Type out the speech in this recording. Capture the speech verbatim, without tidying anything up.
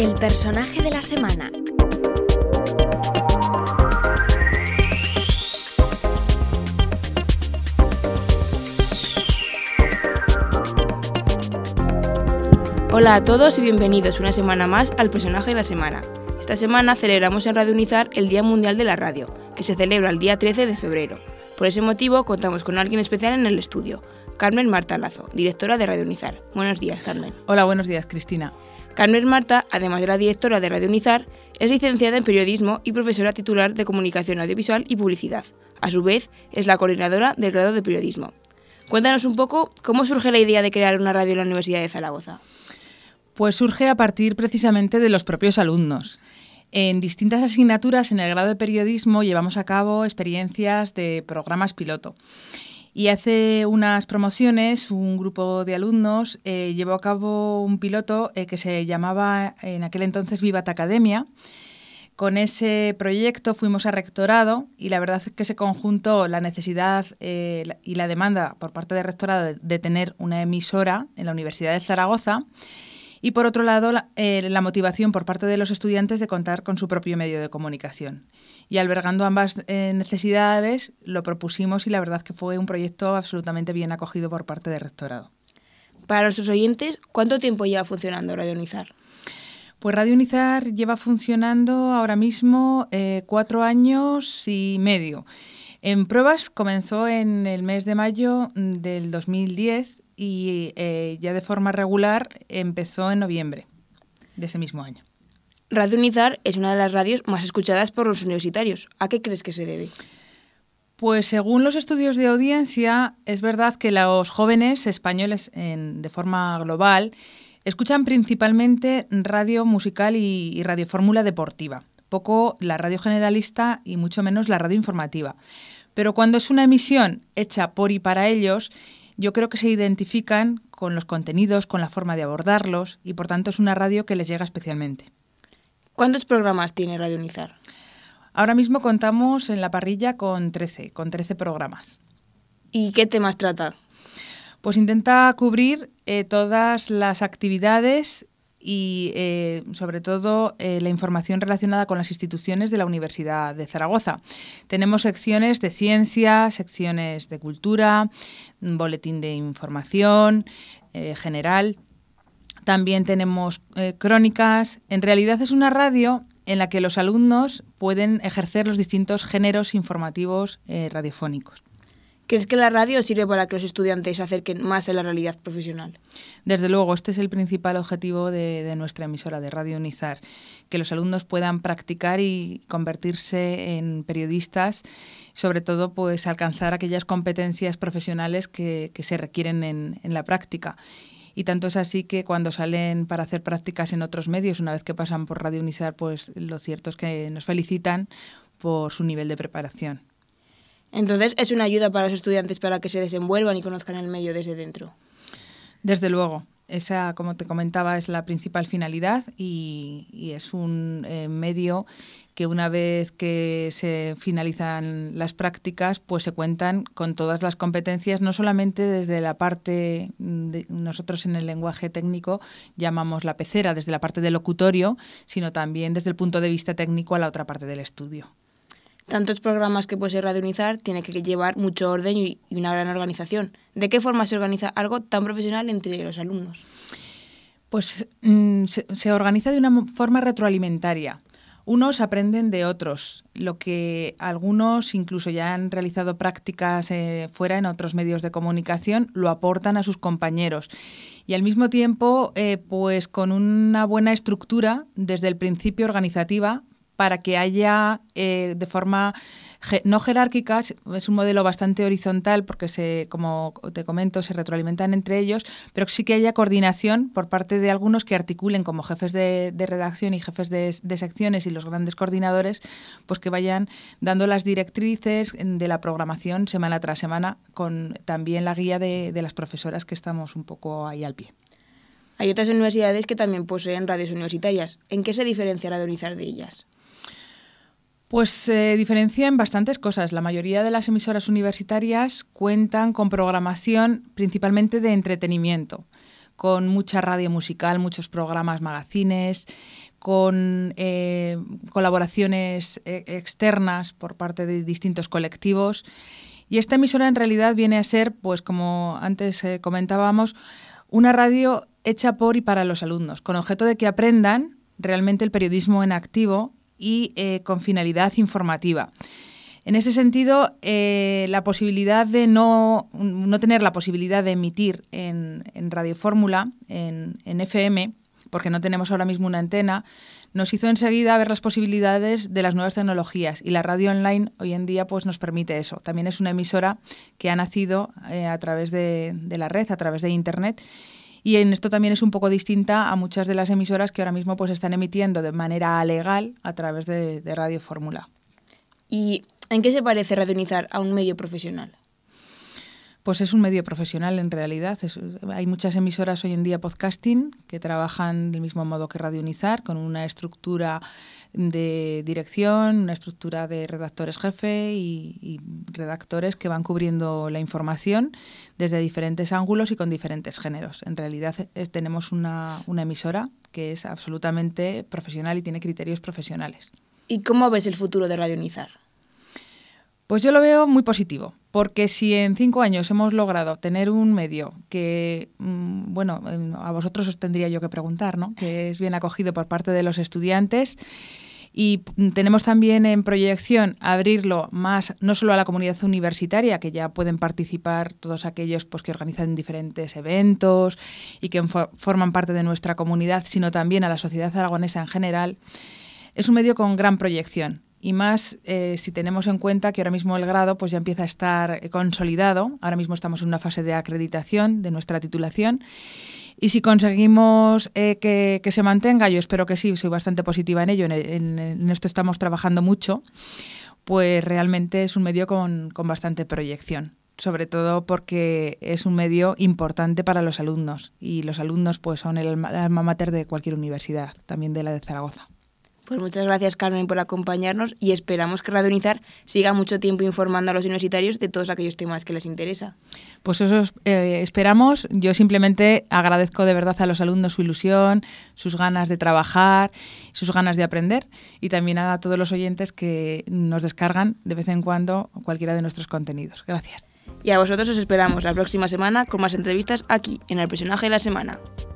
El personaje de la semana. Hola a todos y bienvenidos una semana más al personaje de la semana. Esta semana celebramos en Radio Unizar el Día Mundial de la Radio, que se celebra el día trece de febrero. Por ese motivo contamos con alguien especial en el estudio, Carmen Marta Lazo, directora de Radio Unizar. Buenos días, Carmen. Hola, buenos días, Cristina. Carmen Marta, además de la directora de Radio Unizar, es licenciada en Periodismo y profesora titular de Comunicación Audiovisual y Publicidad. A su vez, es la coordinadora del grado de Periodismo. Cuéntanos un poco cómo surge la idea de crear una radio en la Universidad de Zaragoza. Pues surge a partir precisamente de los propios alumnos. En distintas asignaturas en el grado de Periodismo llevamos a cabo experiencias de programas piloto. Y hace unas promociones, un grupo de alumnos eh, llevó a cabo un piloto eh, que se llamaba en aquel entonces Vivat Academia. Con ese proyecto fuimos a rectorado y la verdad es que se conjuntó la necesidad eh, y la demanda por parte del rectorado de, de tener una emisora en la Universidad de Zaragoza y por otro lado la, eh, la motivación por parte de los estudiantes de contar con su propio medio de comunicación. Y albergando ambas eh, necesidades, lo propusimos y la verdad que fue un proyecto absolutamente bien acogido por parte del rectorado. Para nuestros oyentes, ¿cuánto tiempo lleva funcionando Radio Unizar? Pues Radio Unizar lleva funcionando ahora mismo eh, cuatro años y medio. En pruebas comenzó en el mes de mayo del dos mil diez y eh, ya de forma regular empezó en noviembre de ese mismo año. Radio Unizar es una de las radios más escuchadas por los universitarios. ¿A qué crees que se debe? Pues según los estudios de audiencia, es verdad que los jóvenes españoles en, de forma global escuchan principalmente radio musical y, y radiofórmula deportiva, poco la radio generalista y mucho menos la radio informativa. Pero cuando es una emisión hecha por y para ellos, yo creo que se identifican con los contenidos, con la forma de abordarlos y por tanto es una radio que les llega especialmente. ¿Cuántos programas tiene Radio Unizar? Ahora mismo contamos en la parrilla con trece, con trece programas. ¿Y qué temas trata? Pues intenta cubrir eh, todas las actividades y eh, sobre todo eh, la información relacionada con las instituciones de la Universidad de Zaragoza. Tenemos secciones de ciencia, secciones de cultura, un boletín de información eh, general. También tenemos eh, crónicas. En realidad es una radio en la que los alumnos pueden ejercer los distintos géneros informativos eh, radiofónicos. ¿Crees que la radio sirve para que los estudiantes se acerquen más a la realidad profesional? Desde luego, este es el principal objetivo de, de nuestra emisora, de Radio Unizar, que los alumnos puedan practicar y convertirse en periodistas, sobre todo pues alcanzar aquellas competencias profesionales que, que se requieren en, en la práctica. Y tanto es así que cuando salen para hacer prácticas en otros medios, una vez que pasan por Radio Unizar, pues lo cierto es que nos felicitan por su nivel de preparación. Entonces, ¿es una ayuda para los estudiantes para que se desenvuelvan y conozcan el medio desde dentro? Desde luego. Esa, como te comentaba, es la principal finalidad y, y es un eh, medio que una vez que se finalizan las prácticas, pues se cuentan con todas las competencias, no solamente desde la parte, de, nosotros en el lenguaje técnico llamamos la pecera, desde la parte del locutorio, sino también desde el punto de vista técnico a la otra parte del estudio. Tantos programas que posee Radio Unizar tiene que llevar mucho orden y una gran organización. ¿De qué forma se organiza algo tan profesional entre los alumnos? Pues mmm, se, se organiza de una forma retroalimentaria. Unos aprenden de otros, lo que algunos incluso ya han realizado prácticas eh, fuera en otros medios de comunicación, lo aportan a sus compañeros. Y al mismo tiempo, eh, pues con una buena estructura desde el principio organizativa, para que haya eh, de forma ge- no jerárquica, es un modelo bastante horizontal porque, se, como te comento, se retroalimentan entre ellos, pero sí que haya coordinación por parte de algunos que articulen como jefes de, de redacción y jefes de, de secciones y los grandes coordinadores, pues que vayan dando las directrices de la programación semana tras semana, con también la guía de, de las profesoras que estamos un poco ahí al pie. Hay otras universidades que también poseen radios universitarias. ¿En qué se diferencia Radio Unizar de ellas? Pues se eh, diferencian bastantes cosas. La mayoría de las emisoras universitarias cuentan con programación principalmente de entretenimiento, con mucha radio musical, muchos programas magazines, con eh, colaboraciones eh, externas por parte de distintos colectivos. Y esta emisora en realidad viene a ser, pues como antes eh, comentábamos, una radio hecha por y para los alumnos, con objeto de que aprendan realmente el periodismo en activo y eh, con finalidad informativa. En ese sentido, eh, la posibilidad de no, no tener la posibilidad de emitir en, en Radio Fórmula, en, en F M, porque no tenemos ahora mismo una antena, nos hizo enseguida ver las posibilidades de las nuevas tecnologías, y la radio online hoy en día pues, nos permite eso. También es una emisora que ha nacido eh, a través de, de la red, a través de Internet, y en esto también es un poco distinta a muchas de las emisoras que ahora mismo pues, están emitiendo de manera legal a través de, de Radio Fórmula. ¿Y en qué se parece radionizar a un medio profesional? Pues es un medio profesional en realidad. Es, hay muchas emisoras hoy en día podcasting que trabajan del mismo modo que radionizar, con una estructura de dirección, una estructura de redactores jefe y, y redactores que van cubriendo la información desde diferentes ángulos y con diferentes géneros. En realidad es, tenemos una, una emisora que es absolutamente profesional y tiene criterios profesionales. ¿Y cómo ves el futuro de radionizar? Pues yo lo veo muy positivo, porque si en cinco años hemos logrado tener un medio que, mmm, bueno, a vosotros os tendría yo que preguntar, ¿no?, que es bien acogido por parte de los estudiantes, y tenemos también en proyección abrirlo más, no solo a la comunidad universitaria, que ya pueden participar todos aquellos pues, que organizan diferentes eventos y que fo- forman parte de nuestra comunidad, sino también a la sociedad aragonesa en general. Es un medio con gran proyección. Y más eh, si tenemos en cuenta que ahora mismo el grado pues ya empieza a estar consolidado. Ahora mismo estamos en una fase de acreditación de nuestra titulación. Y si conseguimos eh, que, que se mantenga, yo espero que sí, soy bastante positiva en ello, en, en, en esto estamos trabajando mucho, pues realmente es un medio con, con bastante proyección. Sobre todo porque es un medio importante para los alumnos. Y los alumnos pues son el alma mater de cualquier universidad, también de la de Zaragoza. Pues muchas gracias, Carmen, por acompañarnos, y esperamos que Radionizar siga mucho tiempo informando a los universitarios de todos aquellos temas que les interesa. Pues eso eh, esperamos. Yo simplemente agradezco de verdad a los alumnos su ilusión, sus ganas de trabajar, sus ganas de aprender, y también a todos los oyentes que nos descargan de vez en cuando cualquiera de nuestros contenidos. Gracias. Y a vosotros os esperamos la próxima semana con más entrevistas aquí, en El Personaje de la Semana.